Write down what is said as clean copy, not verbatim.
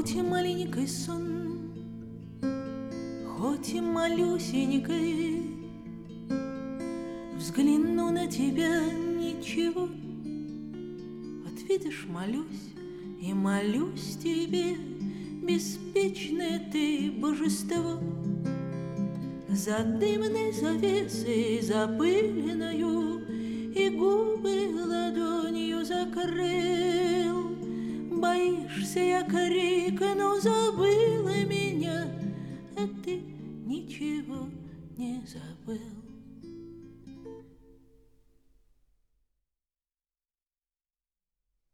Хоть и маленький сон, хоть и малюсенький, взгляну на тебя, ничего. Вот видишь, молюсь и молюсь тебе, беспечное ты божество. За дымной завесой запыленную и губы ладонью закрыл. Боишься, я крикну, забыла меня, а ты ничего не забыл.